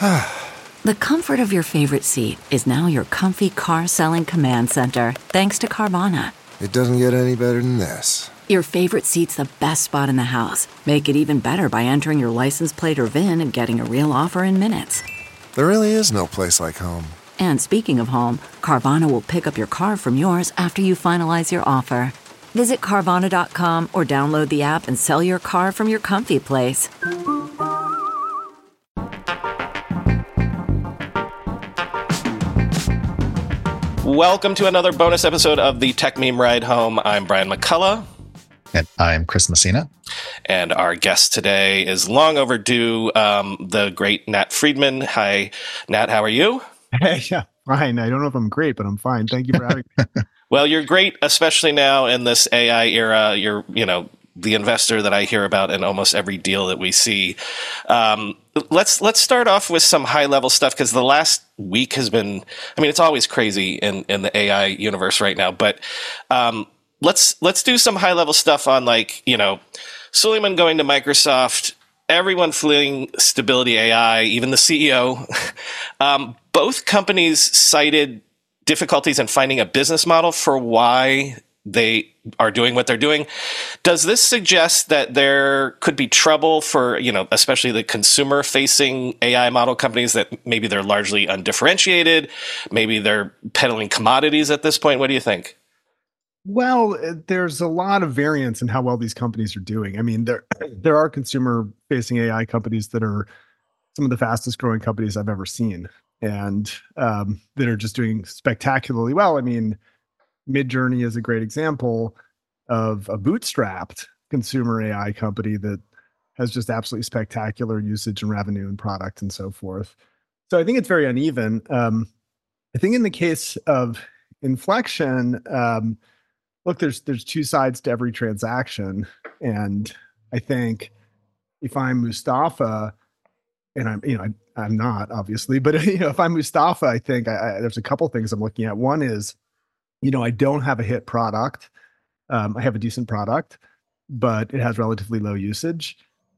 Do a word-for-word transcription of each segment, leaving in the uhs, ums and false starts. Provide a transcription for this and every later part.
The comfort of your favorite seat is now your comfy car selling command center, thanks to Carvana. It doesn't get any better than this. Your favorite seat's the best spot in the house. Make it even better by entering your license plate or V I N and getting a real offer in minutes. There really is no place like home. And speaking of home, Carvana will pick up your car from yours after you finalize your offer. Visit Carvana dot com or download the app and sell your car from your comfy place. Welcome to another bonus episode of the Tech Meme Ride Home. I'm Brian McCullough. And I'm Chris Messina. And our guest today is long overdue, um, the great Nat Friedman. Hi, Nat, how are you? Hey, yeah, fine. I don't know if I'm great, but I'm fine. Thank you for having me. Well, you're great, especially now in this A I era. You're, you know, the investor that I hear about in almost every deal that we see. Um, let's let's start off with some high level stuff, because the last week has been, I mean, it's always crazy in, in the A I universe right now, but um, let's let's do some high level stuff on, like, you know, Suleiman going to Microsoft, everyone fleeing Stability A I, even the C E O. um, both companies cited difficulties in finding a business model for why they are doing what they're doing. Does this suggest that there could be trouble for, you know, especially the consumer facing A I model companies, that maybe they're largely undifferentiated? Maybe they're peddling commodities at this point. What do you think? Well, there's a lot of variance in how well these companies are doing. I mean, there there are consumer facing A I companies that are some of the fastest growing companies I've ever seen, and um, that are just doing spectacularly well. I mean, Midjourney is a great example of a bootstrapped consumer A I company that has just absolutely spectacular usage and revenue and product and so forth. So I think it's very uneven. Um, I think in the case of Inflection, um, look, there's there's two sides to every transaction, and I think if I'm Mustafa, and I'm you know I, I'm not obviously, but you know if I'm Mustafa, I think I, I, there's a couple things I'm looking at. One is, you know, I don't have a hit product. Um, I have a decent product, but it has relatively low usage.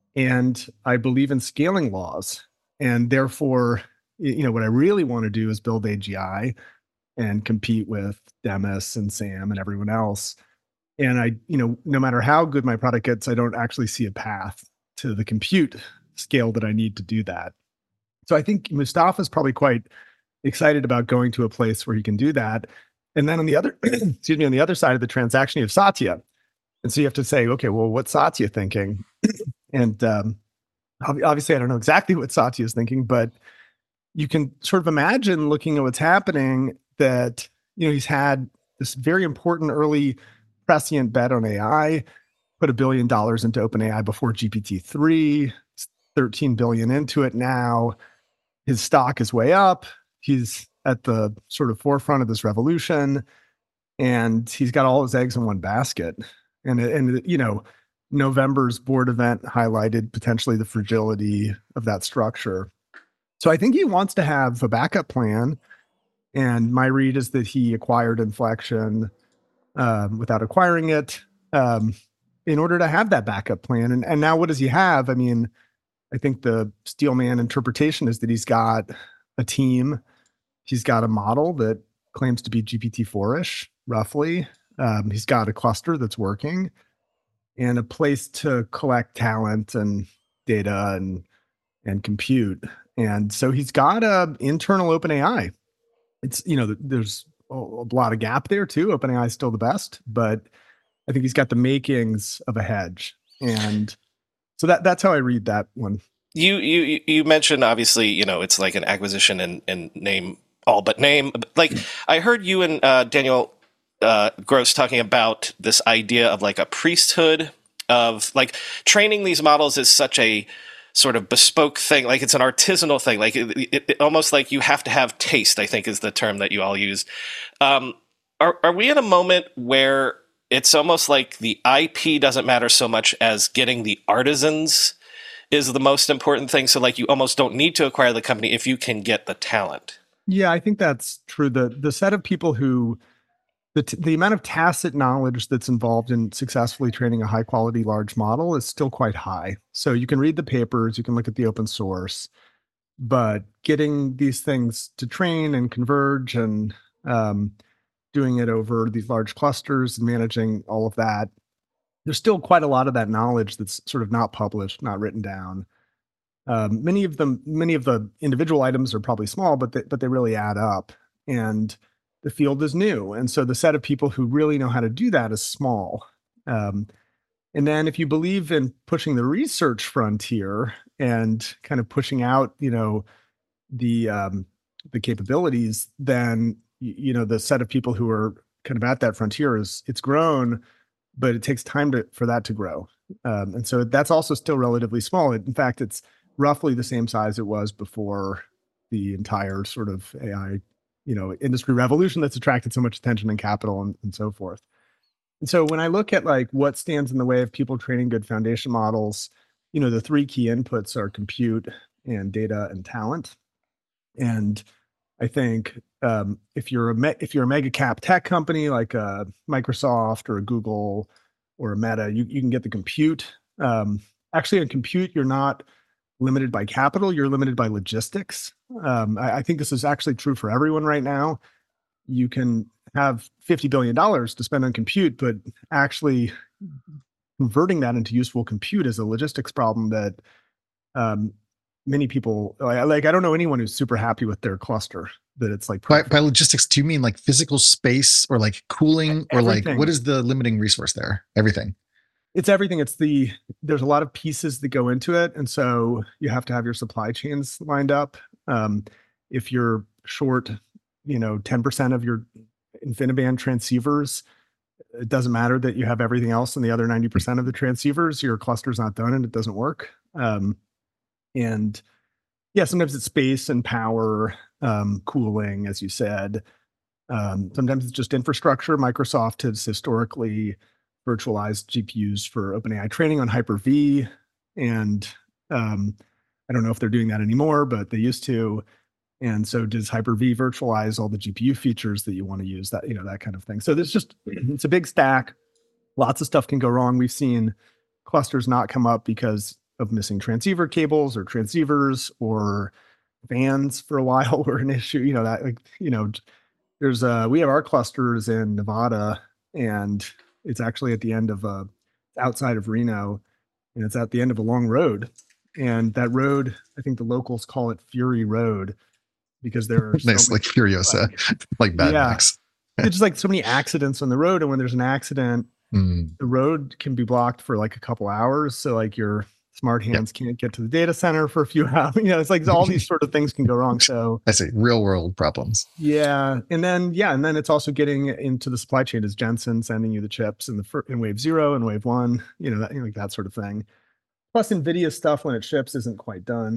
And I believe in scaling laws. And therefore, you know, what I really want to do is build A G I and compete with Demis and Sam and everyone else. And I, you know, no matter how good my product gets, I don't actually see a path to the compute scale that I need to do that. So I think Mustafa is probably quite excited about going to a place where he can do that. And then on the other, excuse me, on the other side of the transaction, you have Satya. And so you have to say, okay, well, what's Satya thinking? and um, obviously, I don't know exactly what Satya is thinking, but you can sort of imagine, looking at what's happening, that, you know, he's had this very important early prescient bet on A I, put a billion dollars into OpenAI before G P T three, thirteen billion into it now. His stock is way up. He's at the sort of forefront of this revolution, and he's got all his eggs in one basket. And, and you know, November's board event highlighted potentially the fragility of that structure. So I think he wants to have a backup plan. And my read is that he acquired Inflection um, without acquiring it um, in order to have that backup plan. And, and now what does he have? I mean, I think the Steelman interpretation is that he's got a team. He's got a model that claims to be G P T four-ish, roughly. Um, he's got a cluster that's working, and a place to collect talent and data and and compute. And so he's got a internal OpenAI. It's, you know, there's a, a lot of gap there too. OpenAI is still the best, but I think he's got the makings of a hedge. And so that that's how I read that one. You you you mentioned, obviously, you know, it's like an acquisition and, and name all but name. Like, I heard you and uh, Daniel uh, Gross talking about this idea of like a priesthood of like training these models is such a sort of bespoke thing. Like, it's an artisanal thing. Like it, it, it almost like you have to have taste, I think is the term that you all use. Um, are, are we in a moment where it's almost like the I P doesn't matter so much as getting the artisans is the most important thing? So like you almost don't need to acquire the company if you can get the talent. Yeah, I think that's true. The the set of people who, the t- the amount of tacit knowledge that's involved in successfully training a high quality large model is still quite high. So you can read the papers, you can look at the open source, but getting these things to train and converge and um, doing it over these large clusters and managing all of that, there's still quite a lot of that knowledge that's sort of not published, not written down. Um, many of them, many of the individual items are probably small, but they, but they really add up. And the field is new, and so the set of people who really know how to do that is small. Um, and then, if you believe in pushing the research frontier and kind of pushing out, you know, the um, the capabilities, then you know the set of people who are kind of at that frontier is it's grown, but it takes time to for that to grow. Um, and so that's also still relatively small. In fact, it's roughly the same size it was before the entire sort of A I, you know, industry revolution that's attracted so much attention and capital and, and so forth. And so when I look at like what stands in the way of people training good foundation models, you know, the three key inputs are compute and data and talent. And I think um, if you're a me- if you're a mega cap tech company like a Microsoft or a Google or a Meta, you, you can get the compute. Um, actually, in compute, you're not limited by capital, you're limited by logistics. Um, I, I think this is actually true for everyone right now. You can have fifty billion dollars to spend on compute, but actually converting that into useful compute is a logistics problem that um, many people, like, like, I don't know anyone who's super happy with their cluster, that it's like By, by logistics, do you mean like physical space or like cooling or like, Everything. what is the limiting resource there? Everything. It's everything. It's the, there's a lot of pieces that go into it. And so you have to have your supply chains lined up. Um, if you're short, you know, ten percent of your InfiniBand transceivers, it doesn't matter that you have everything else in the other ninety percent of the transceivers, your cluster's not done and it doesn't work. Um, and yeah, sometimes it's space and power, um, cooling, as you said. Um, sometimes it's just infrastructure. Microsoft has historically virtualized G P Us for OpenAI training on Hyper-V. And um, I don't know if they're doing that anymore, but they used to. And so does Hyper-V virtualize all the G P U features that you want to use, that, you know, that kind of thing. So there's just, it's a big stack. Lots of stuff can go wrong. We've seen clusters not come up because of missing transceiver cables or transceivers, or fans for a while were an issue. You know, that, like, you know, there's uh we have our clusters in Nevada, and it's actually at the end of uh outside of Reno, and it's at the end of a long road. And that road, I think the locals call it Fury Road, because there are Nice, so like Furiosa, like, like Mad Yeah. Max. there's just like so many accidents on the road. And when there's an accident, Mm, the road can be blocked for like a couple hours. So like your smart hands can't get to the data center for a few hours. You know, it's like all these sort of things can go wrong. So I see, real world problems. yeah. And then, yeah. And then it's also getting into the supply chain. Is Jensen sending you the chips in the fir- in wave zero and wave one, you know, that, you know, like that sort of thing. Plus NVIDIA stuff when it ships isn't quite done.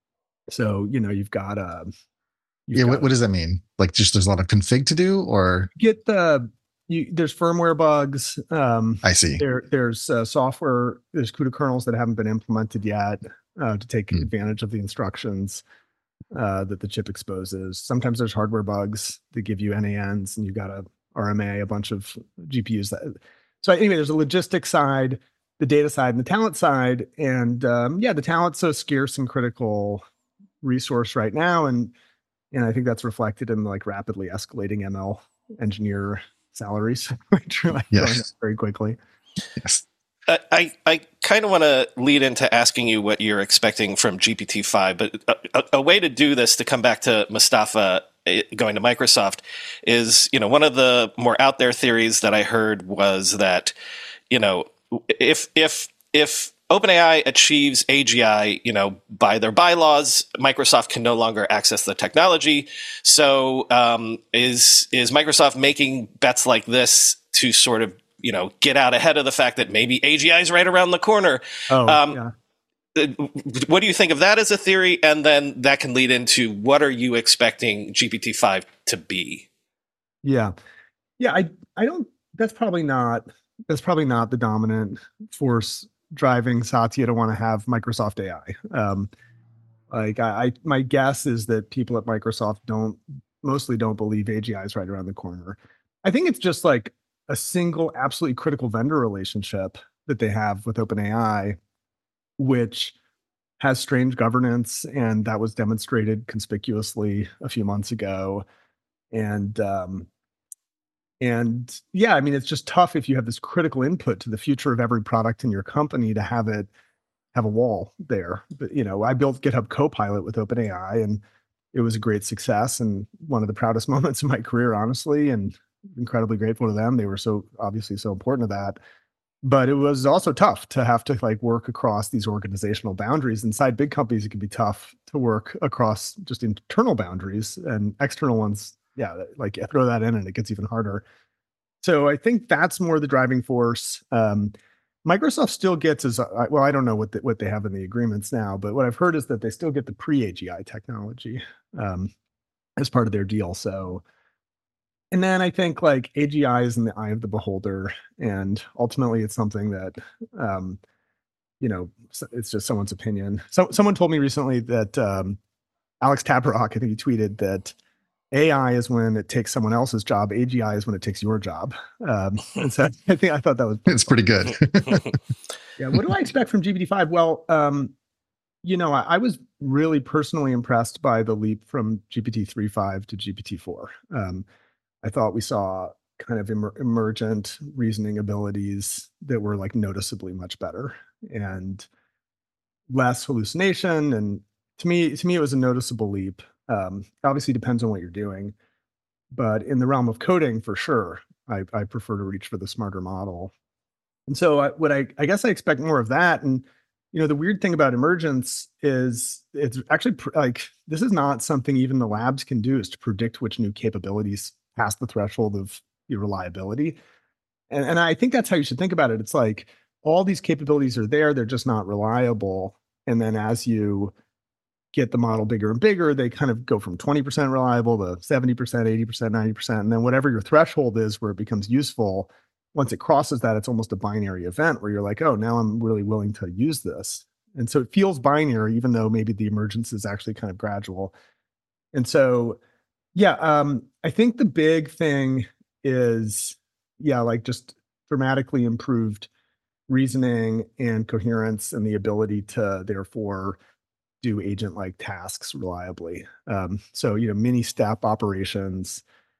So, you know, you've got, uh, you've Yeah, got what, what does that mean? Like, just there's a lot of config to do, or get the, you, there's firmware bugs. Um, I see. there, there's uh, software, there's CUDA kernels that haven't been implemented yet uh, to take Hmm. advantage of the instructions uh, that the chip exposes. Sometimes there's hardware bugs that give you N A Ns, and you've got a R M A, a bunch of G P Us. That, so anyway, there's a logistics side, the data side, and the talent side. And um, yeah, the talent's so scarce and critical resource right now. And and I think that's reflected in like rapidly escalating M L engineer salaries, which are like Yes. going up very quickly. Yes. I, I, I kind of want to lead into asking you what you're expecting from G P T five, but a, a, a way to do this, to come back to Mustafa eh, going to Microsoft, is, you know, one of the more out there theories that I heard was that, you know, if if if OpenAI achieves A G I, you know, by their bylaws, Microsoft can no longer access the technology. So um, is is Microsoft making bets like this to sort of, you know, get out ahead of the fact that maybe A G I is right around the corner? Oh, Um, yeah. What do you think of that as a theory? And then that can lead into, what are you expecting G P T five to be? Yeah. Yeah. I, I don't, that's probably not, that's probably not the dominant force driving Satya to want to have Microsoft A I. Um, like I, I, my guess is that people at Microsoft don't, mostly don't believe A G I is right around the corner. I think it's just like a single absolutely critical vendor relationship that they have with OpenAI, which has strange governance, and that was demonstrated conspicuously a few months ago. And um, and yeah, I mean, it's just tough if you have this critical input to the future of every product in your company to have it have a wall there. But you know, I built GitHub Copilot with OpenAI, and it was a great success and one of the proudest moments of my career, honestly, and incredibly grateful to them. They were so obviously so important to that. But it was also tough to have to like work across these organizational boundaries. Inside big companies, it can be tough to work across just internal boundaries, and external ones, yeah, like throw that in and it gets even harder. So I think that's more the driving force. Um, Microsoft still gets as well. I don't know what the, what they have in the agreements now, but what I've heard is that they still get the pre-A G I technology um, as part of their deal. So, and then I think like A G I is in the eye of the beholder, and ultimately it's something that um, you know, it's just someone's opinion. So someone told me recently that um, Alex Tabarrok, I think he tweeted that A I is when it takes someone else's job. A G I is when it takes your job. Um, and so I think I thought that was it's pretty good. Yeah. What do I expect from G P T five? Well, um, you know, I, I was really personally impressed by the leap from G P T three point five to G P T four. Um, I thought we saw kind of emer- emergent reasoning abilities that were like noticeably much better and less hallucination. And to me, to me, it was a noticeable leap. Um, obviously depends on what you're doing, but in the realm of coding, for sure, I, I prefer to reach for the smarter model. And so I, what I, I guess I expect more of that. And, you know, the weird thing about emergence is it's actually pr- like, this is not something even the labs can do, is to predict which new capabilities pass the threshold of your reliability. And, and I think that's how you should think about it. It's like all these capabilities are there, they're just not reliable. And then as you get the model bigger and bigger, they kind of go from twenty percent reliable to seventy percent, eighty percent, ninety percent. And then whatever your threshold is where it becomes useful, once it crosses that, it's almost a binary event where you're like, oh, now I'm really willing to use this. And so it feels binary, even though maybe the emergence is actually kind of gradual. And so, yeah, um, I think the big thing is, yeah, like just dramatically improved reasoning and coherence and the ability to therefore do agent-like tasks reliably. Um, so, you know, mini step operations.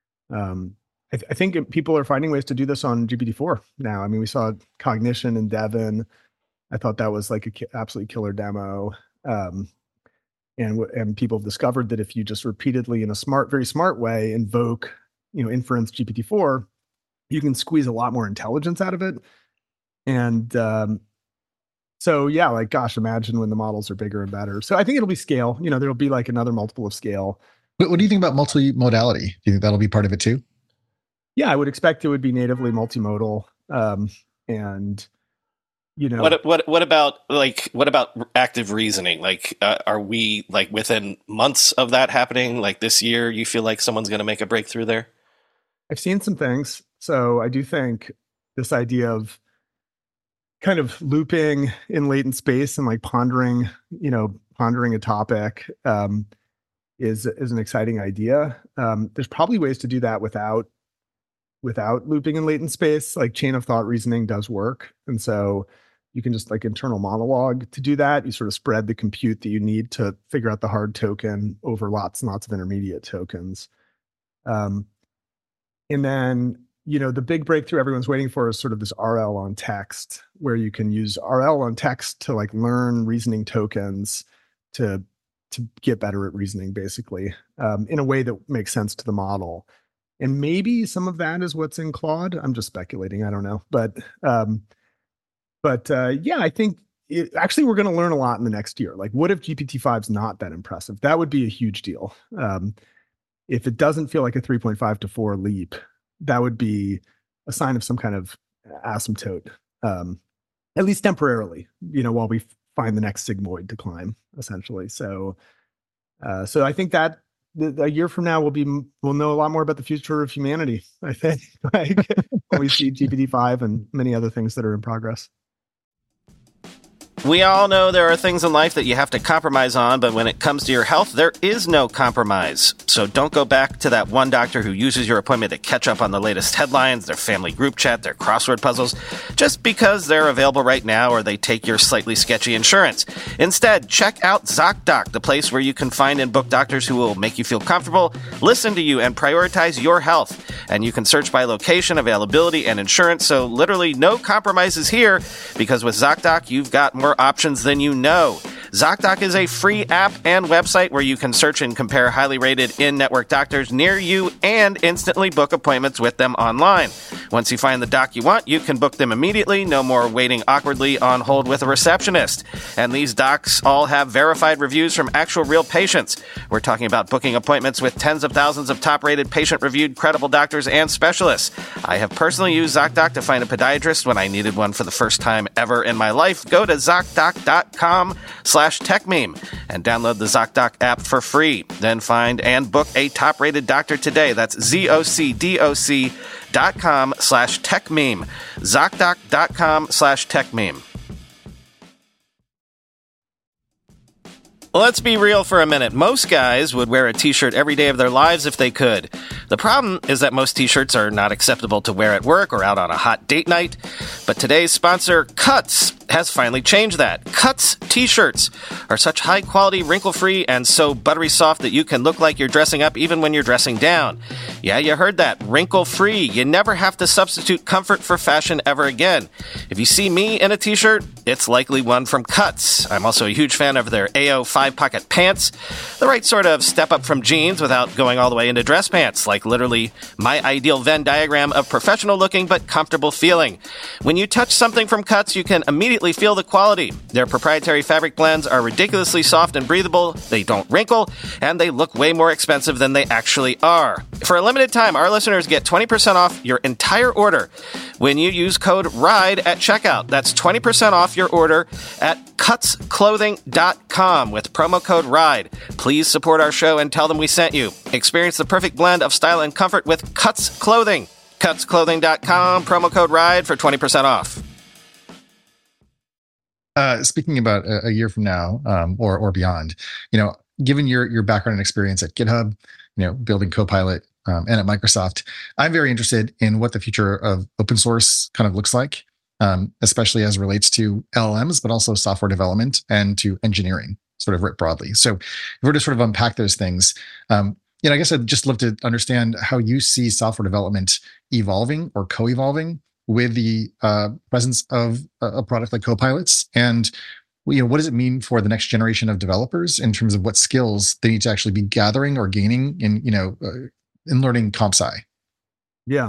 Um, I, th- I think people are finding ways to do this on G P T four now. I mean, we saw Cognition and Devin. I thought that was like a ki- absolutely killer demo. Um, and w- and people have discovered that if you just repeatedly, in a smart, very smart way, invoke, you know, inference G P T four, you can squeeze a lot more intelligence out of it. And um, so, yeah, like, gosh, imagine when the models are bigger and better. So I think it'll be scale. You know, there'll be like another multiple of scale. But what do you think about multimodality? Do you think that'll be part of it too? Yeah, I would expect it would be natively multimodal. Um, and, you know, What what what about like what about active reasoning? Like, uh, are we like within months of that happening? Like this year, you feel like someone's going to make a breakthrough there? I've seen some things. So I do think this idea of kind of looping in latent space and like pondering, you know, pondering a topic um, is is an exciting idea. Um, there's probably ways to do that without without looping in latent space. Like chain of thought reasoning does work, and so you can just like internal monologue to do that. You sort of spread the compute that you need to figure out the hard token over lots and lots of intermediate tokens. Um, and then, you know, the big breakthrough everyone's waiting for is sort of this R L on text, where you can use R L on text to like learn reasoning tokens to to get better at reasoning, basically, um, in a way that makes sense to the model. And maybe some of that is what's in Claude. I'm just speculating. I don't know, but um, but uh, yeah, I think it, actually we're going to learn a lot in the next year. Like, what if G P T five is not that impressive? That would be a huge deal. Um, if it doesn't feel like a three point five to four leap, that would be a sign of some kind of asymptote, um, at least temporarily, you know, while we find the next sigmoid to climb, essentially. So, uh, so I think that the, a year from now we'll be we'll know a lot more about the future of humanity. I think, like when we see G P T five and many other things that are in progress. We all know there are things in life that you have to compromise on, but when it comes to your health, there is no compromise. So don't go back to that one doctor who uses your appointment to catch up on the latest headlines, their family group chat, their crossword puzzles, just because they're available right now or they take your slightly sketchy insurance. Instead, check out ZocDoc, the place where you can find and book doctors who will make you feel comfortable, listen to you, and prioritize your health. And you can search by location, availability, and insurance, so literally no compromises here, because with ZocDoc, you've got more options than you know. ZocDoc is a free app and website where you can search and compare highly rated in-network doctors near you and instantly book appointments with them online. Once you find the doc you want, you can book them immediately. No more waiting awkwardly on hold with a receptionist. And these docs all have verified reviews from actual real patients. We're talking about booking appointments with tens of thousands of top-rated, patient-reviewed, credible doctors and specialists. I have personally used ZocDoc to find a podiatrist when I needed one for the first time ever in my life. Go to ZocDoc.com slash TechMeme and download the ZocDoc app for free. Then find and book a top-rated doctor today. That's Z-O-C-D-O-C dot com slash TechMeme. ZocDoc.com slash TechMeme. Let's be real for a minute. Most guys would wear a t-shirt every day of their lives if they could. The problem is that most t-shirts are not acceptable to wear at work or out on a hot date night. But today's sponsor, Cuts, has finally changed that. Cuts t-shirts are such high-quality, wrinkle-free, and so buttery soft that you can look like you're dressing up even when you're dressing down. Yeah, you heard that. Wrinkle-free. You never have to substitute comfort for fashion ever again. If you see me in a t-shirt, it's likely one from Cuts. I'm also a huge fan of their A O five-pocket pants, the right sort of step up from jeans without going all the way into dress pants, like literally my ideal Venn diagram of professional-looking but comfortable feeling. When you touch something from Cuts, you can immediately feel the quality. Their proprietary fabric blends are ridiculously soft and breathable, they don't wrinkle, and they look way more expensive than they actually are. For a limited time, our listeners get twenty percent off your entire order when you use code RIDE at checkout. That's twenty percent off your order at cuts clothing dot com with promo code RIDE. Please support our show and tell them we sent you. Experience the perfect blend of style and comfort with Cuts Clothing. cuts clothing dot com, promo code RIDE for twenty percent off. Uh, speaking about a, a year from now, um, or or beyond, you know, given your your background and experience at GitHub, you know, building Copilot, um, and at Microsoft, I'm very interested in what the future of open source kind of looks like, um, especially as it relates to L L Ms, but also software development and to engineering, sort of writ broadly. So, if we're to sort of unpack those things, um, you know, I guess I'd just love to understand how you see software development evolving or co-evolving with the uh, presence of a, a product like Copilots, and you know, what does it mean for the next generation of developers in terms of what skills they need to actually be gathering or gaining in, you know, uh, in learning comp sci? Yeah.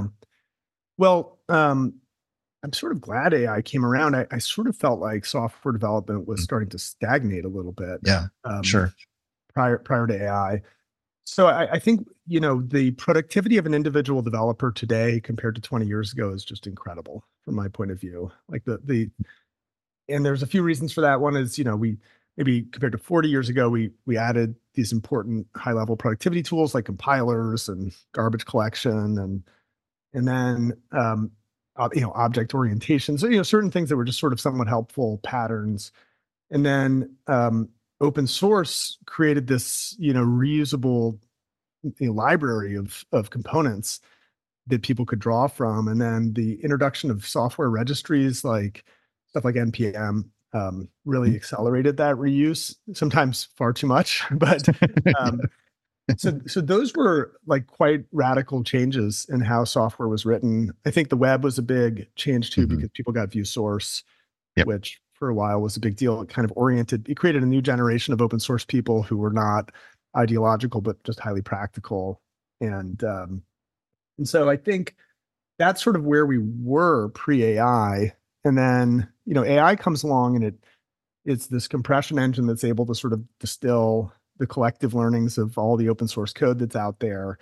Well, um, I'm sort of glad A I came around. I, I sort of felt like software development was starting to stagnate a little bit. Yeah, um, sure. Prior prior to A I. So I, I think, you know, the productivity of an individual developer today compared to twenty years ago is just incredible from my point of view. Like the, the, and there's a few reasons for that. One is, you know, we maybe compared to forty years ago, we, we added these important high level productivity tools like compilers and garbage collection and, and then, um, uh, you know, object orientation. So, you know, certain things that were just sort of somewhat helpful patterns. And then, um, open source created this, you know, reusable, you know, library of of components that people could draw from, and then the introduction of software registries like stuff like N P M um, really accelerated that reuse. Sometimes far too much, but um, so so those were like quite radical changes in how software was written. I think the web was a big change too, Mm-hmm. because people got view source, Yep. which for a while was a big deal. It kind of oriented, it created a new generation of open source people who were not ideological, but just highly practical. And, um, and so I think that's sort of where we were pre-A I. And then, you know, A I comes along and it it's this compression engine that's able to sort of distill the collective learnings of all the open source code that's out there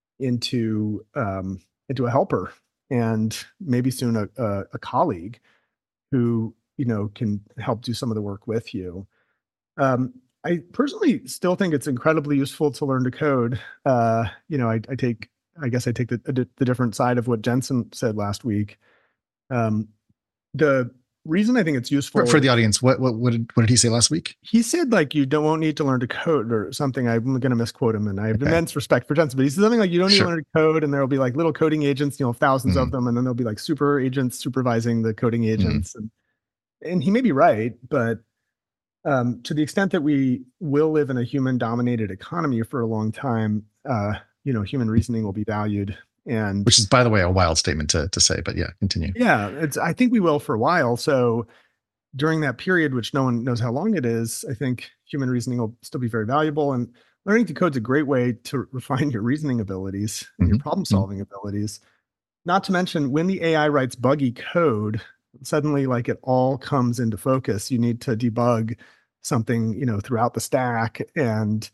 into, um, into a helper, and maybe soon a, a, a colleague who, you know, can help do some of the work with you. Um, I personally still think it's incredibly useful to learn to code. Uh, you know, I, I take, I guess I take the, the the different side of what Jensen said last week. Um, the reason I think it's useful For, for the audience, what, what what did what did he say last week? He said like you don't won't need to learn to code or something. I'm going to misquote him, and I have Okay. immense respect for Jensen, but he said something like you don't need Sure. to learn to code, and there will be like little coding agents, you know, thousands Mhm. of them, and then there'll be like super agents supervising the coding Mm-hmm. agents, and and he may be right, but um, to the extent that we will live in a human-dominated economy for a long time, uh, you know, human reasoning will be valued, and Which is, by the way, a wild statement to to say, but yeah, continue. yeah, it's I think we will for a while. So during that period, which no one knows how long it is, I think human reasoning will still be very valuable. And learning to code is a great way to refine your reasoning abilities and your Mhm. problem solving abilities. Not to mention, when the A I writes buggy code, suddenly like it all comes into focus. You need to debug something, you know, throughout the stack. And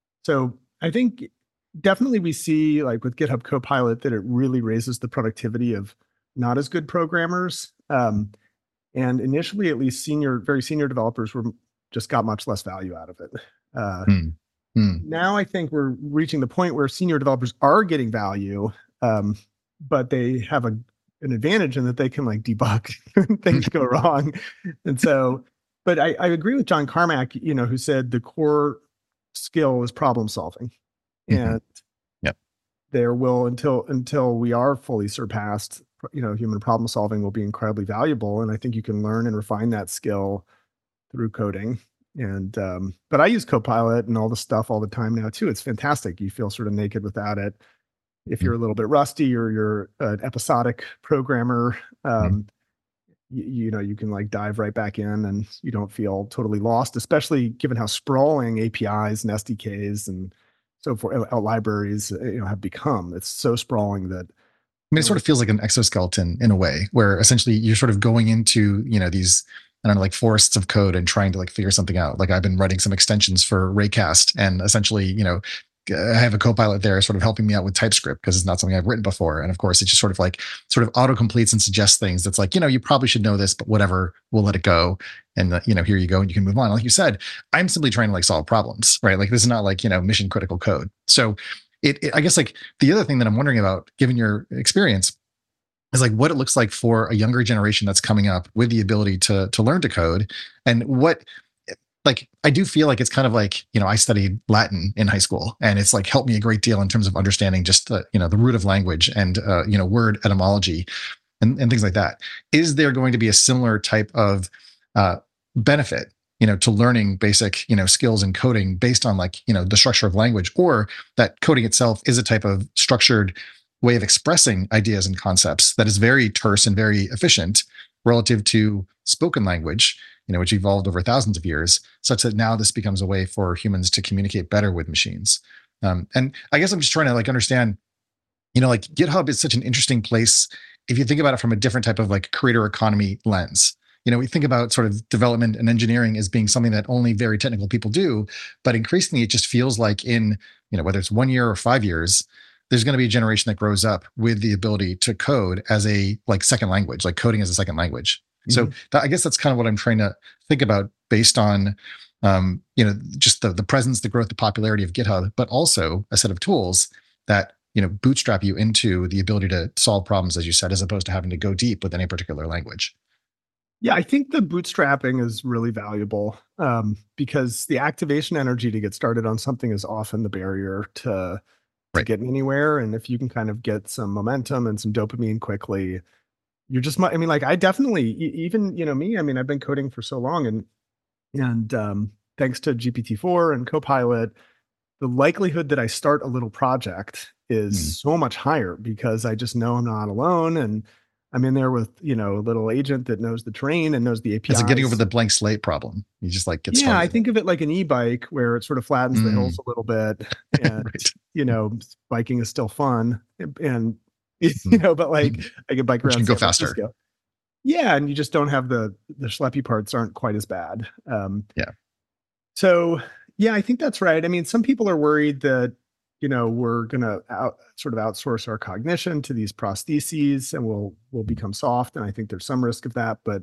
so I think definitely we see like with GitHub Copilot that it really raises the productivity of not as good programmers. Um, and initially, at least senior, very senior developers were just got much less value out of it. Uh, Hmm. Hmm. Now I think we're reaching the point where senior developers are getting value, um, but they have a an advantage in that they can like debug when things go wrong. And so, but I, I agree with John Carmack, you know, who said the core skill is problem solving, Mhm. and Yep. there will until until we are fully surpassed, you know, human problem solving will be incredibly valuable. And I think you can learn and refine that skill through coding. And um, but I use Copilot and all the stuff all the time now too. It's fantastic. You feel sort of naked without it. If you're a little bit rusty or you're an episodic programmer, um, you, you know, you can like dive right back in and you don't feel totally lost, especially given how sprawling A P Is and S D Ks and so forth, uh, libraries, uh, you know, have become. It's so sprawling that I mean, it sort of feels like an exoskeleton in a way, where essentially you're sort of going into, you know, these, I don't know, like forests of code and trying to like figure something out. Like I've been writing some extensions for Raycast, and essentially, you know, I have a Copilot there sort of helping me out with TypeScript because it's not something I've written before. And of course, it just sort of like sort of auto completes and suggests things that's like, you know, you probably should know this, but whatever, we'll let it go. And, uh, you know, here you go. And you can move on. Like you said, I'm simply trying to like solve problems, right? Like this is not like, you know, mission critical code. So it, it I guess like the other thing that I'm wondering about, given your experience, is like what it looks like for a younger generation that's coming up with the ability to to learn to code, and what, like, I do feel like it's kind of like, you know, I studied Latin in high school, and it's like helped me a great deal in terms of understanding just the, you know, the root of language and, uh, you know, word etymology and, and things like that. Is there going to be a similar type of uh, benefit, you know, to learning basic, you know, skills in coding based on like, you know, the structure of language, or that coding itself is a type of structured way of expressing ideas and concepts that is very terse and very efficient relative to spoken language, you know, which evolved over thousands of years, such that now this becomes a way for humans to communicate better with machines. Um, and I guess I'm just trying to like understand, you know, like GitHub is such an interesting place if you think about it from a different type of like creator economy lens. You know, we think about sort of development and engineering as being something that only very technical people do, but increasingly it just feels like in, you know, whether it's one year or five years, there's going to be a generation that grows up with the ability to code as a like second language, like coding as a second language. So that, I guess that's kind of what I'm trying to think about based on, um, you know, just the the presence, the growth, the popularity of GitHub, but also a set of tools that, you know, bootstrap you into the ability to solve problems, as you said, as opposed to having to go deep with any particular language. Yeah, I think the bootstrapping is really valuable um, because the activation energy to get started on something is often the barrier to, to Right. getting anywhere. And if you can kind of get some momentum and some dopamine quickly, you're just, mu- I mean, like I definitely, e- even, you know, me, I mean, I've been coding for so long, and, and um, thanks to G P T four and Copilot, the likelihood that I start a little project is Mm. so much higher because I just know I'm not alone, and I'm in there with, you know, a little agent that knows the terrain and knows the A P Is. It's like getting over the blank slate problem. You just like get Yeah, started. I think of it like an e-bike where it sort of flattens the Mm. hills a little bit, and Right. you know, biking is still fun, and you know, but like I can bike But you around can go San faster. Francisco. Yeah, and you just don't have the the schleppy parts aren't quite as bad. Um, Yeah. So yeah, I think that's right. I mean, some people are worried that, you know, we're gonna out, sort of outsource our cognition to these prostheses, and we'll we'll become soft. And I think there's some risk of that, but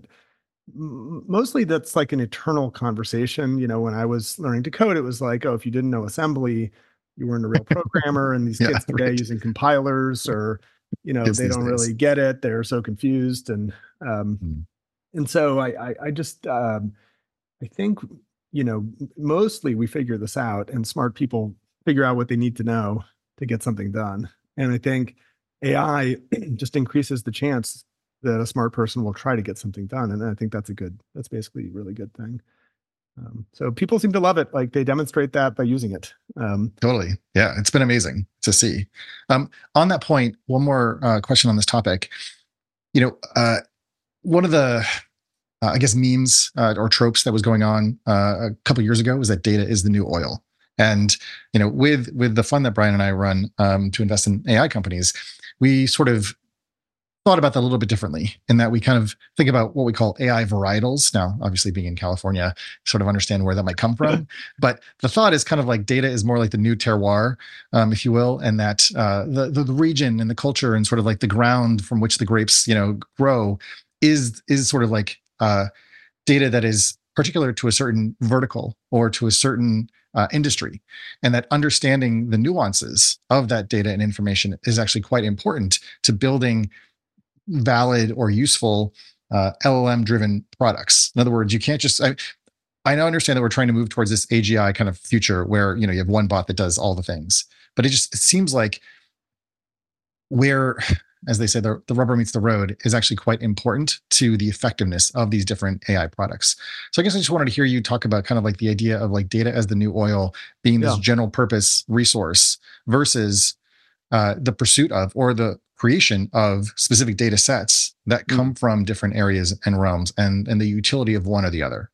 m- mostly that's like an eternal conversation. You know, when I was learning to code, it was like, oh, if you didn't know assembly, you weren't a real programmer. And these Yeah, kids today right. using compilers, or you know, Kids they these don't days. really get it. They're so confused, and um, Mm. And so I, I, I just, um, I think, you know, mostly we figure this out and smart people figure out what they need to know to get something done. And I think A I just increases the chance that a smart person will try to get something done. And I think that's a good, that's basically a really good thing. Um, so people seem to love it. Like they demonstrate that by using it. Um, Totally. Yeah. It's been amazing to see. Um, on that point, one more uh, question on this topic. You know, uh, one of the, uh, I guess, memes uh, or tropes that was going on uh, a couple years ago was that data is the new oil. And, you know, with, with the fund that Brian and I run um, to invest in A I companies, we sort of thought about that a little bit differently in that we kind of think about what we call A I varietals. Now, obviously being in California, sort of understand where that might come from. But the thought is kind of like data is more like the new terroir, um, if you will, and that uh, the, the the region and the culture and sort of like the ground from which the grapes, you know, grow is is sort of like uh, data that is particular to a certain vertical or to a certain uh, industry, and that understanding the nuances of that data and information is actually quite important to building valid or useful uh, L L M-driven products. In other words, you can't just. I, I now understand that we're trying to move towards this A G I kind of future where you know you have one bot that does all the things, but it just it seems like where, as they say, the, the rubber meets the road is actually quite important to the effectiveness of these different A I products. So I guess I just wanted to hear you talk about kind of like the idea of like data as the new oil being this Yeah. general purpose resource versus uh, the pursuit of or the creation of specific data sets that come mm. from different areas and realms, and and the utility of one or the other.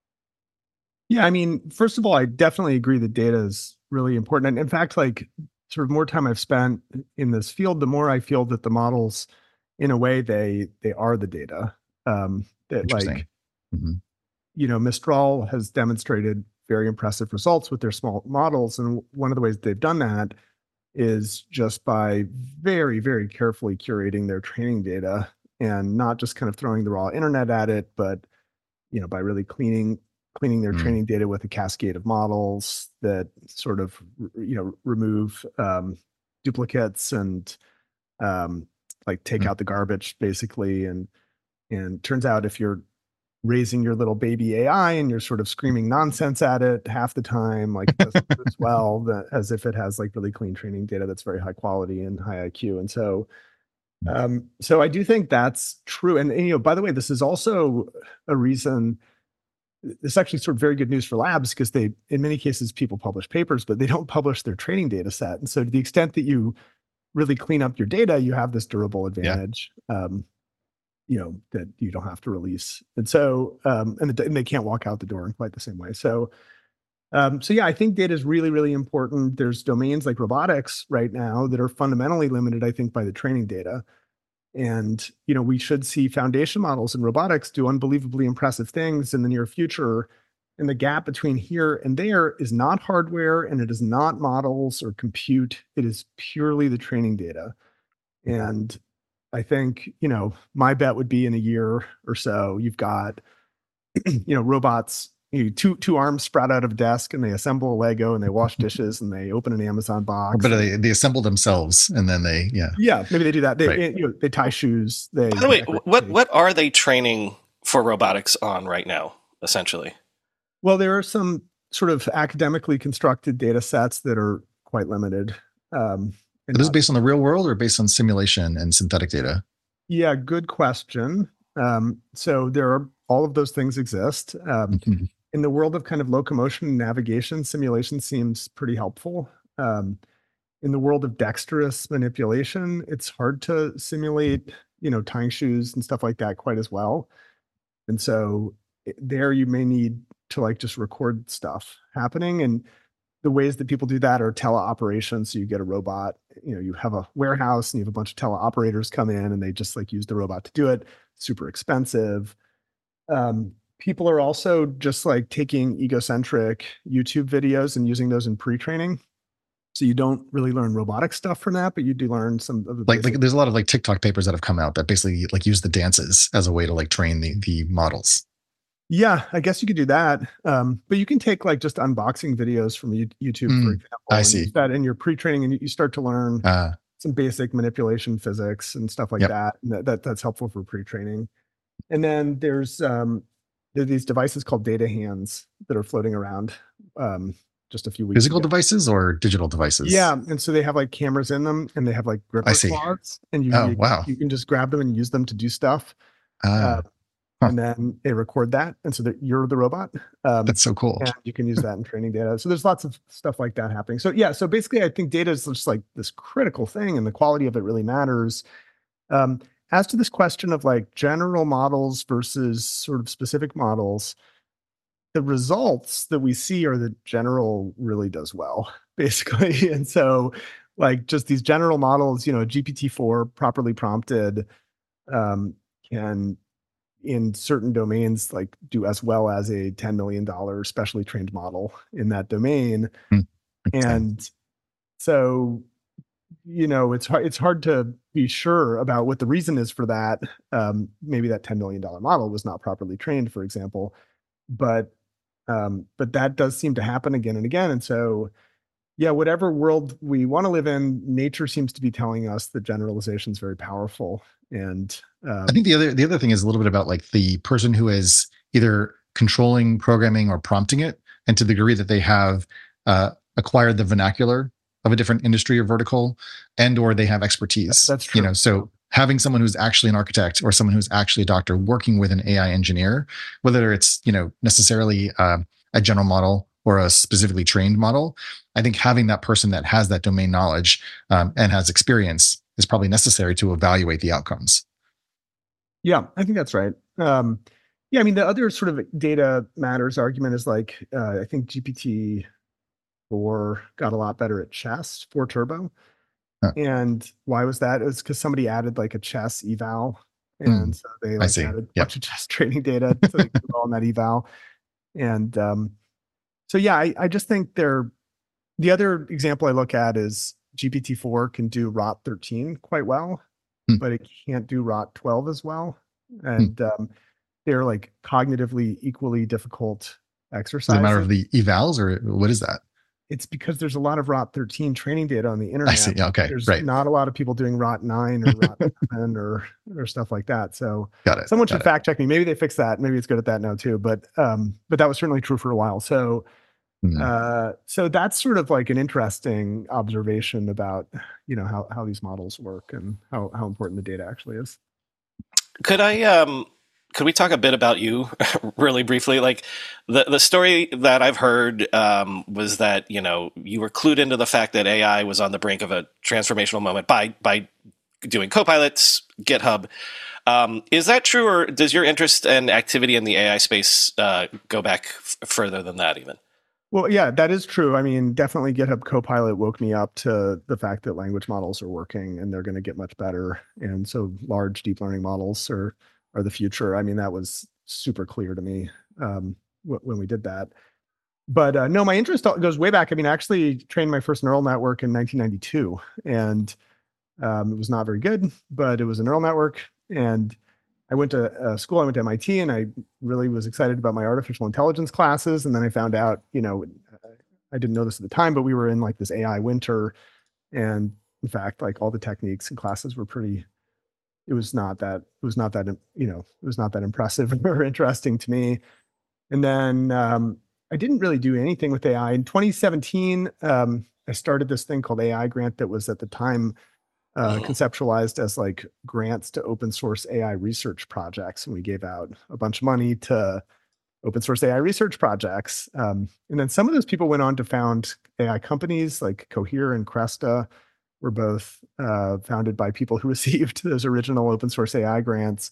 Yeah, I mean, first of all, I definitely agree that data is really important. And in fact, like sort of more time I've spent in this field, the more I feel that the models, in a way, they they are the data. Um, that like, mm-hmm. you know, Mistral has demonstrated very impressive results with their small models, and one of the ways they've done that is just by very, very carefully curating their training data and not just kind of throwing the raw internet at it, but, you know, by really cleaning cleaning their mm. training data with a cascade of models that sort of, you know, remove um, duplicates and um, like take mm. out the garbage basically. And, and turns out if you're raising your little baby A I and you're sort of screaming nonsense at it half the time, like it doesn't do as well that, as if it has like really clean training data that's very high quality and high I Q. And so, um, so I do think that's true. And, and, you know, by the way, this is also a reason, this is actually sort of very good news for labs because they, in many cases, people publish papers, but they don't publish their training data set. And so to the extent that you really clean up your data, you have this durable advantage. Yeah. Um, you know, that you don't have to release. And so, um, and, the, and they can't walk out the door in quite the same way. So, um, so yeah, I think data is really, really important. There's domains like robotics right now that are fundamentally limited, I think, by the training data. And, you know, we should see foundation models in robotics do unbelievably impressive things in the near future. And the gap between here and there is not hardware, and it is not models or compute. It is purely the training data. And I think, you know, my bet would be in a year or so, you've got, you know, robots, you know, two two arms sprout out of a desk and they assemble a Lego and they wash dishes and they open an Amazon box. But they, they assemble themselves and then they, yeah. Yeah, maybe they do that. They, right. you know, they tie shoes. They, By the way, what, what are they training for robotics on right now, essentially? Well, there are some sort of academically constructed data sets that are quite limited. Um, This is based on the real world or based on simulation and synthetic data? Yeah, good question. Um, so there are all of those things exist. Um, mm-hmm. In the world of kind of locomotion and navigation, simulation seems pretty helpful. Um, in the world of dexterous manipulation, it's hard to simulate, you know, tying shoes and stuff like that quite as well. And so there you may need to like just record stuff happening. And the ways that people do that are teleoperations. So you get a robot, you know, you have a warehouse and you have a bunch of teleoperators come in and they just like use the robot to do it. Super expensive. Um, people are also just like taking egocentric YouTube videos and using those in pre-training. So you don't really learn robotic stuff from that, but you do learn some of the like, like there's a lot of like TikTok papers that have come out that basically like use the dances as a way to like train the the models. Yeah, I guess you could do that. Um, but you can take like just unboxing videos from YouTube, mm, for example. I and see. Use that in your pre-training and you start to learn uh, some basic manipulation physics and stuff like yep. that. And that, that. That's helpful for pre-training. And then there's um, there are these devices called data hands that are floating around um, just a few weeks Physical ago. devices or digital devices? Yeah, and so they have like cameras in them, and they have like I gripper see. claws, and you Oh, you, wow. you can just grab them and use them to do stuff, uh, Uh, huh. and then they record that, and so that you're the robot. Um, That's so cool. and you can use that in training data. So there's lots of stuff like that happening. So yeah, so basically, I think data is just like this critical thing, and the quality of it really matters. Um, as to this question of like general models versus sort of specific models, the results that we see are that general really does well, basically. And so, like, just these general models, you know, G P T four properly prompted um, can, in certain domains, like do as well as a ten million dollars specially trained model in that domain. Hmm. And so, you know, it's hard, it's hard to be sure about what the reason is for that. Um, maybe that ten million dollars model was not properly trained, for example, but um, but that does seem to happen again and again. And so, yeah, whatever world we want to live in, nature seems to be telling us that generalization is very powerful. And um, I think the other the other thing is a little bit about like the person who is either controlling programming or prompting it, and to the degree that they have uh, acquired the vernacular of a different industry or vertical, and or they have expertise. That's true. You know, so having someone who's actually an architect or someone who's actually a doctor working with an A I engineer, whether it's, you know, necessarily uh, a general model or a specifically trained model, I think having that person that has that domain knowledge um, and has experience is probably necessary to evaluate the outcomes. Yeah, I think that's right. Um, yeah, I mean, the other sort of data matters argument is like, uh, I think G P T four got a lot better at chess, four Turbo. Huh. And why was that? It was because somebody added like a chess eval. Mm, And so they I like see. added a Yep. bunch of chess training data so they could go on that eval. And um, so, yeah, I, I just think they're, the other example I look at is G P T four can do R O T thirteen quite well, Hmm. but it can't do R O T twelve as well. And um, they're like cognitively equally difficult Is it a exercises. matter of the evals or what is that? It's because there's a lot of R O T thirteen training data on the I internet. see. Yeah, okay. There's Right. not a lot of people doing R O T nine or R O T seven or or stuff like that. So Got it. someone Got should it. fact check me. Maybe they fixed that. Maybe it's good at that now too. But um, but that was certainly true for a while. So Hmm. uh, so that's sort of like an interesting observation about, you know, how how these models work and how how important the data actually is. Could I um could we talk a bit about you really briefly? Like the the story that I've heard um was that, you know, you were clued into the fact that A I was on the brink of a transformational moment by by doing Copilots, GitHub. Um, is that true, or does your interest and activity in the A I space uh, go back f- further than that even? Well, yeah, that is true. I mean, definitely GitHub Copilot woke me up to the fact that language models are working and they're going to get much better. And so large deep learning models are are the future. I mean, that was super clear to me um, w- when we did that. But uh, no, my interest goes way back. I mean, I actually trained my first neural network in nineteen ninety-two, and um, it was not very good, but it was a neural network. And I went to uh, school, I went to M I T, and I really was excited about my artificial intelligence classes. And then I found out, you know, I didn't know this at the time, but we were in like this A I winter. And in fact, like all the techniques and classes were pretty, it was not that, it was not that, you know, it was not that impressive or interesting to me. And then um, I didn't really do anything with A I. In twenty seventeen, um, I started this thing called A I Grant that was at the time Uh, conceptualized as like grants to open source A I research projects. And we gave out a bunch of money to open source A I research projects. Um, and then some of those people went on to found A I companies like Cohere and Cresta were both uh, founded by people who received those original open source A I grants.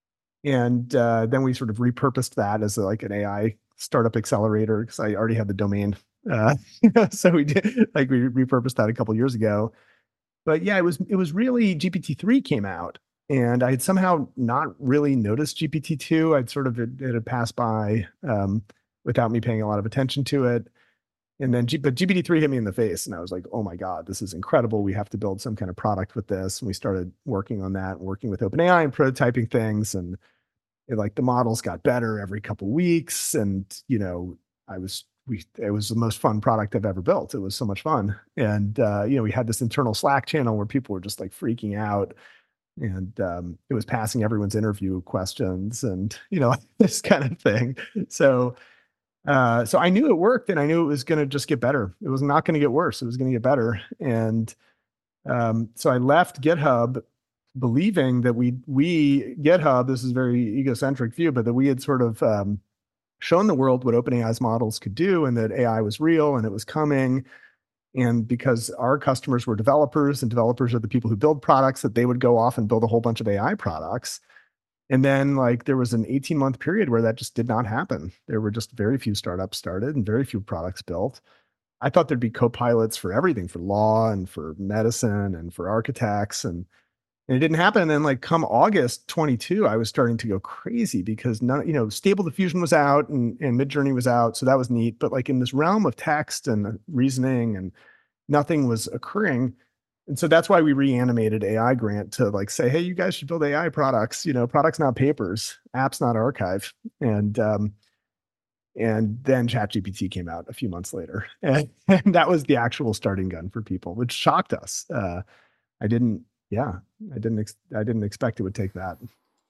And uh, then we sort of repurposed that as a, like an A I startup accelerator because I already had the domain. Uh, so we did like we repurposed that a couple years ago. But yeah, it was it was really G P T three came out, and I had somehow not really noticed G P T two. I'd sort of it, it had passed by um, without me paying a lot of attention to it. And then, G, but G P T three hit me in the face, and I was like, "Oh my god, this is incredible! We have to build some kind of product with this." And we started working on that, working with OpenAI and prototyping things, and it, like the models got better every couple weeks. And you know, I was we it was the most fun product I've ever built. It was so much fun. And uh, you know, we had this internal Slack channel where people were just like freaking out and um, it was passing everyone's interview questions, and you know this kind of thing. So, uh, so I knew it worked, and I knew it was going to just get better. It was not going to get worse. It was going to get better, and um, so I left GitHub believing that we we GitHub. This is a very egocentric view, but that we had sort of um, shown the world what OpenAI's models could do, and that A I was real and it was coming. And because our customers were developers, and developers are the people who build products, that they would go off and build a whole bunch of A I products. And then like there was an eighteen month period where that just did not happen. There were just very few startups started and very few products built. I thought there'd be co-pilots for everything, for law and for medicine and for architects. And, and it didn't happen. And then like come August twenty-two, I was starting to go crazy because none, you know, Stable Diffusion was out and, and Midjourney was out. So that was neat. But like in this realm of text and reasoning, and nothing was occurring. And so that's why we reanimated A I Grant to like say, hey, you guys should build A I products, you know, products, not papers, apps, not archive. And, um, and then ChatGPT came out a few months later. And, and that was the actual starting gun for people, which shocked us. Uh, I didn't, yeah, I didn't, ex- I didn't expect it would take that.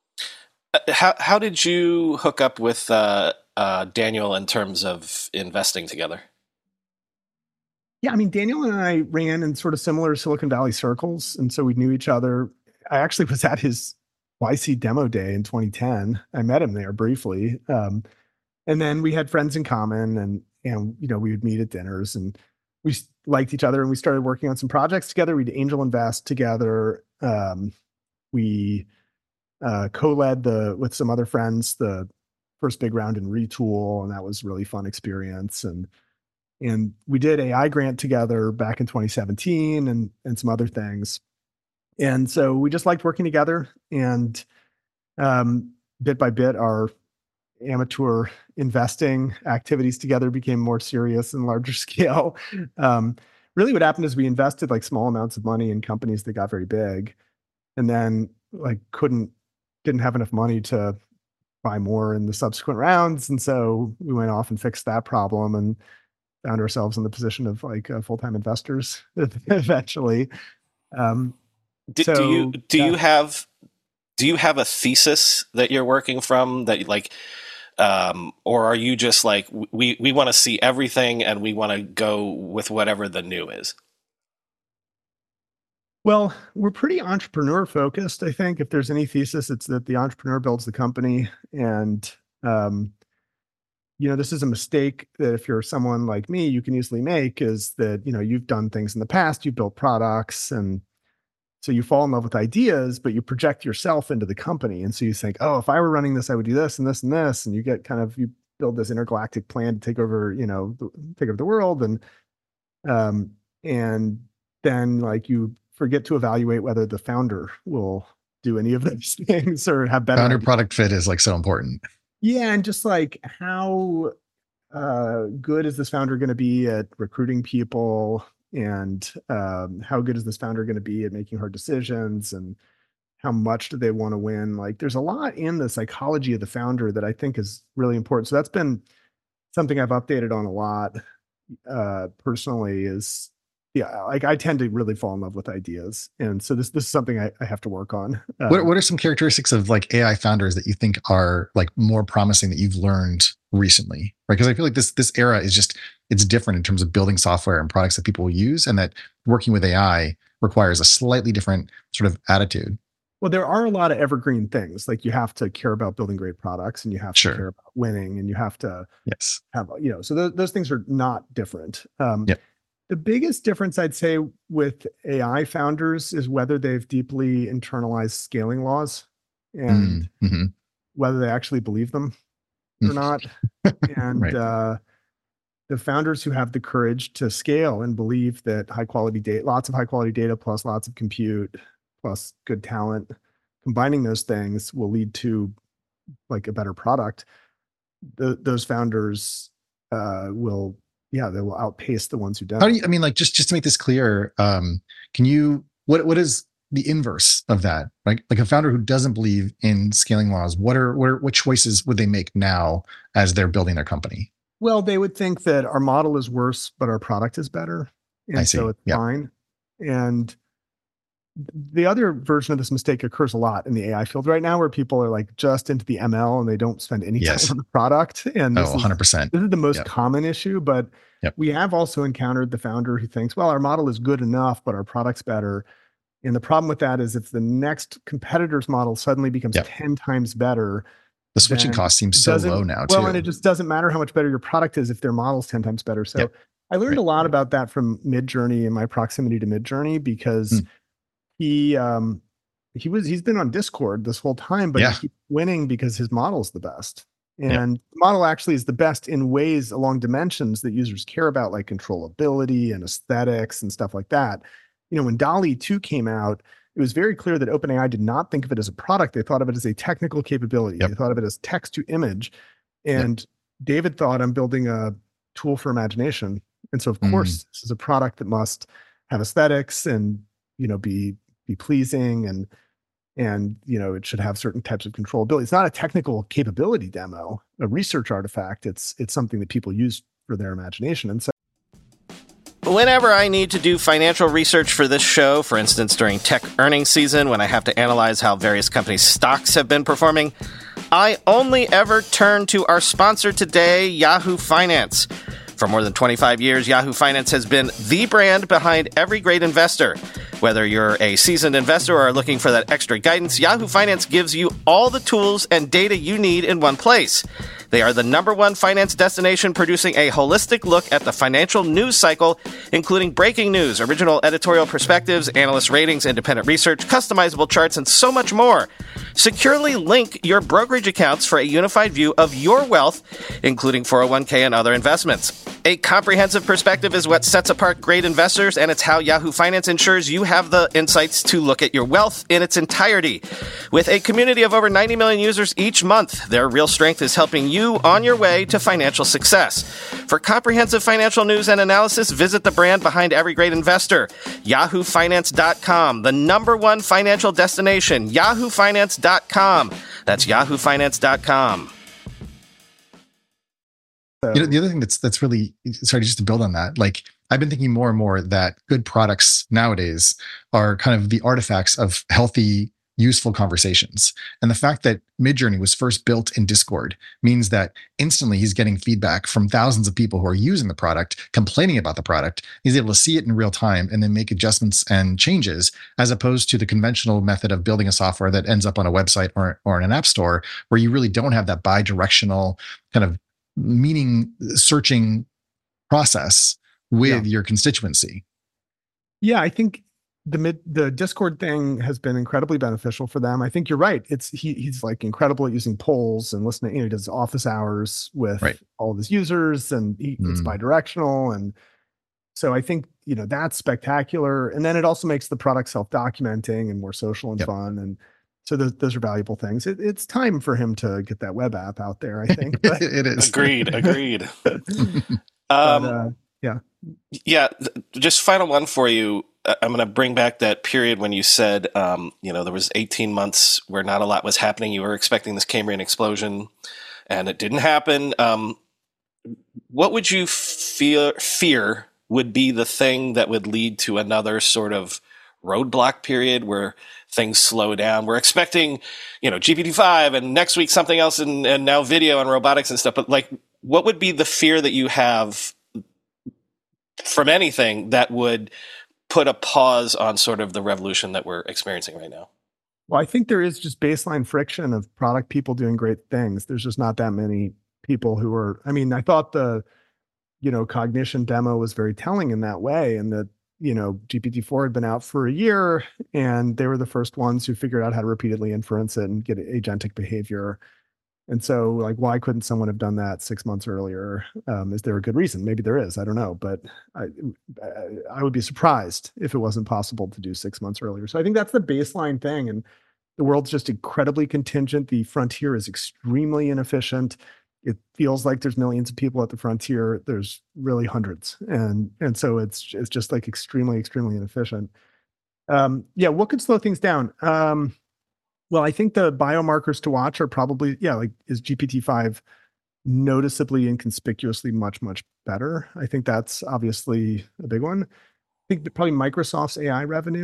How how did you hook up with uh, uh, Daniel in terms of investing together? Yeah, I mean, Daniel and I ran in sort of similar Silicon Valley circles, and so we knew each other. I actually was at his Y C demo day in twenty ten. I met him there briefly, um, and then we had friends in common, and and you know we would meet at dinners, and we liked each other, and we started working on some projects together. We'd angel invest together. Um, we uh, co-led the with some other friends the first big round in Retool, and that was a really fun experience. And And we did A I Grant together back in twenty seventeen, and and some other things. And so we just liked working together. And um, bit by bit, our amateur investing activities together became more serious and larger scale. Um, really, what happened is we invested like small amounts of money in companies that got very big, and then like couldn't didn't have enough money to buy more in the subsequent rounds. And so we went off and fixed that problem, and found ourselves in the position of like uh, full-time investors eventually. Um, Do, so, do you do yeah. you have do you have a thesis that you're working from that like, um, or are you just like we we want to see everything and we want to go with whatever the new is? Well, we're pretty entrepreneur focused. I think if there's any thesis, it's that the entrepreneur builds the company. And um, you know, this is a mistake that if you're someone like me, you can easily make, is that, you know, you've done things in the past, you've built products, and so you fall in love with ideas, but you project yourself into the company. And so you think, oh, if I were running this, I would do this and this and this. And you get kind of, you build this intergalactic plan to take over, you know, take over the world. And, um, and then like you forget to evaluate whether the founder will do any of those things or have better Founder ideas. product fit is like so important. Yeah, and just like how uh, good is this founder going to be at recruiting people, and um, how good is this founder going to be at making hard decisions, and how much do they want to win? Like, there's a lot in the psychology of the founder that I think is really important. So that's been something I've updated on a lot uh, personally. Is yeah, like I tend to really fall in love with ideas, and so this this is something I, I have to work on. Um, What what are some characteristics of like A I founders that you think are like more promising that you've learned recently? Right, because I feel like this this era is just it's different in terms of building software and products that people will use, and that working with A I requires a slightly different sort of attitude. Well, there are a lot of evergreen things. Like you have to care about building great products, and you have Sure. to care about winning, and you have to Yes. have, you know, so those, those things are not different. Um, Yep. The biggest difference I'd say with A I founders is whether they've deeply internalized scaling laws and Mm, mhm. whether they actually believe them or not. And Right. uh, the founders who have the courage to scale and believe that high quality data, lots of high quality data, plus lots of compute, plus good talent, combining those things will lead to like a better product. The, those founders uh, will, yeah, they will outpace the ones who don't. How do you, I mean, like, just, just to make this clear, um, can you, what, what is the inverse of that? Like, like a founder who doesn't believe in scaling laws, what are, what are, what choices would they make now as they're building their company? Well, they would think that our model is worse, but our product is better. And I see. so it's Yeah. fine. And the other version of this mistake occurs a lot in the A I field right now, where people are like just into the M L and they don't spend any Yes. time on the product. And this Oh, is one hundred percent. this is the most Yep. common issue. But Yep. we have also encountered the founder who thinks, well, our model is good enough, but our product's better. And the problem with that is if the next competitor's model suddenly becomes Yep. ten times better, The switching then cost seems so doesn't- low now, well, too. and it just doesn't matter how much better your product is if their model's ten times better. So Yep. I learned Right. a lot about that from Midjourney and my proximity to Midjourney, because Hmm. he um he was he's been on Discord this whole time, but Yeah. he keeps winning because his model's the best. Yeah. And the model actually is the best in ways along dimensions that users care about, like controllability and aesthetics and stuff like that. You know, when DALL-E two came out, it was very clear that OpenAI did not think of it as a product. They thought of it as a technical capability. Yep. They thought of it as text to image. And David thought, I'm building a tool for imagination. And so, of Mm. course, this is a product that must have aesthetics and, you know, be be pleasing, and and you know, it should have certain types of controllability. It's not a technical capability demo, a research artifact. It's it's something that people use for their imagination. And so Whenever I need to do financial research for this show, for instance, during tech earnings season, when I have to analyze how various companies' stocks have been performing, I only ever turn to our sponsor today, Yahoo Finance. For more than twenty-five years, Yahoo Finance has been the brand behind every great investor. Whether you're a seasoned investor or are looking for that extra guidance, Yahoo Finance gives you all the tools and data you need in one place. They are the number one finance destination, producing a holistic look at the financial news cycle, including breaking news, original editorial perspectives, analyst ratings, independent research, customizable charts, and so much more. Securely link your brokerage accounts for a unified view of your wealth, including four oh one k and other investments. A comprehensive perspective is what sets apart great investors, and it's how Yahoo Finance ensures you have the insights to look at your wealth in its entirety. With a community of over ninety million users each month, their real strength is helping you on your way to financial success. For comprehensive financial news and analysis, visit the brand behind every great investor, yahoo finance dot com, the number one financial destination, yahoo finance dot com. That's yahoo finance dot com. You know, the other thing that's that's really, sorry, just to build on that, like I've been thinking more and more that good products nowadays are kind of the artifacts of healthy, useful conversations. And the fact that Midjourney was first built in Discord means that instantly he's getting feedback from thousands of people who are using the product, complaining about the product. He's able to see it in real time and then make adjustments and changes, as opposed to the conventional method of building a software that ends up on a website or, or in an app store, where you really don't have that bi-directional kind of meaning searching process with Yeah. your constituency. Yeah, I think the mid the Discord thing has been incredibly beneficial for them. I think you're right. It's he he's like incredible at using polls and listening. You know, he does office hours with Right. all of his users, and he, it's Mm. bi-directional. And so I think, you know, that's spectacular. And then it also makes the product self-documenting and more social and Yep. fun. And so those, those are valuable things. It, it's time for him to get that web app out there, I think. But, It is. Agreed, agreed. but, Um, uh, Yeah, th- just final one for you. Uh, I'm going to bring back that period when you said, um, you know, there was eighteen months where not a lot was happening. You were expecting this Cambrian explosion, and it didn't happen. Um, what would you fear fear would be the thing that would lead to another sort of roadblock period where things slow down? We're expecting, you know, G P T five and next week something else, and, and now video and robotics and stuff. But like, what would be the fear that you have from anything that would put a pause on sort of the revolution that we're experiencing right now? Well, I think there is just baseline friction of product people doing great things. There's just not that many people who are, I mean, I thought the, you know, cognition demo was very telling in that way, and that, you know, G P T four had been out for a year and they were the first ones who figured out how to repeatedly inference it and get agentic behavior. And so, like, why couldn't someone have done that six months earlier? Um, is there a good reason? Maybe there is. I don't know, but I, I would be surprised if it wasn't possible to do six months earlier. So I think that's the baseline thing, and the world's just incredibly contingent. The frontier is extremely inefficient. It feels like there's millions of people at the frontier. There's really hundreds, and and so it's it's just like extremely extremely inefficient. Um, yeah, what could slow things down? Um, Well, I think the biomarkers to watch are probably, yeah, like, is G P T five noticeably and conspicuously much, much better? I think that's obviously a big one. I think that probably Microsoft's A I revenue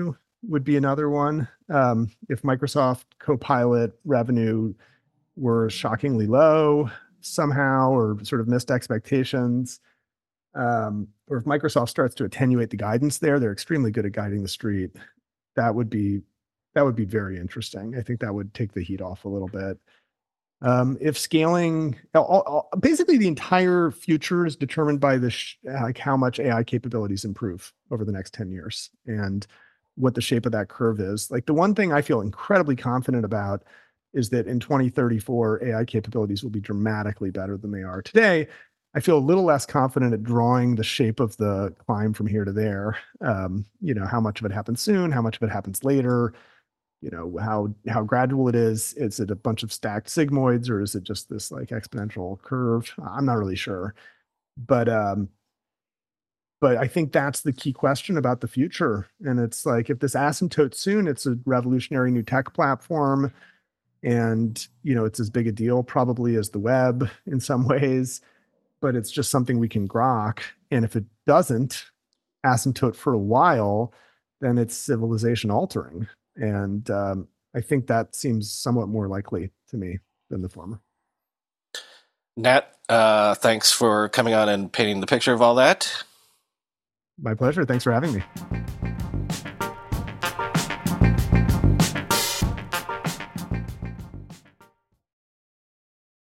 would be another one. Um, if Microsoft Copilot revenue were shockingly low somehow, or sort of missed expectations, um, or if Microsoft starts to attenuate the guidance there, they're extremely good at guiding the street. That would be that would be very interesting. I think that would take the heat off a little bit. Um, if scaling, all, all, basically the entire future is determined by the sh- like how much A I capabilities improve over the next ten years and what the shape of that curve is. Like the one thing I feel incredibly confident about is that in twenty thirty-four, A I capabilities will be dramatically better than they are today. I feel a little less confident at drawing the shape of the climb from here to there. Um, you know, how much of it happens soon, how much of it happens later, you know, how how gradual it is. Is it a bunch of stacked sigmoids, or is it just this like exponential curve? I'm not really sure. But um, but I think that's the key question about the future. And it's like, if this asymptotes soon, it's a revolutionary new tech platform. And, you know, it's as big a deal probably as the web in some ways, but it's just something we can grok. And if it doesn't asymptote for a while, then it's civilization altering. And um, I think that seems somewhat more likely to me than the former. Nat, uh, thanks for coming on and painting the picture of all that. My pleasure. Thanks for having me.